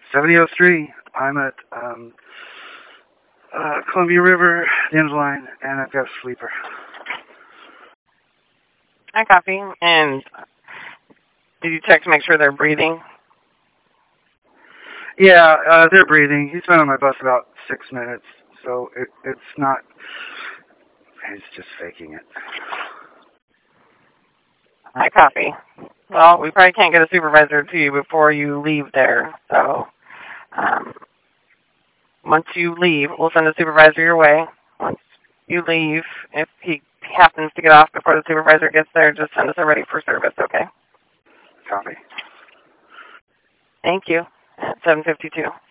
7003. I'm at Columbia River, the end of the line, and I've got a sleeper. I copy. And did you check to make sure they're breathing? Yeah, they're breathing. He's been on my bus about 6 minutes, so it's not. He's just faking it. I copy. Well, we probably can't get a supervisor to you before you leave there. So once you leave, we'll send a supervisor your way. Once you leave, if he happens to get off before the supervisor gets there, just send us a ready for service, okay? Copy. Thank you. At 7:52.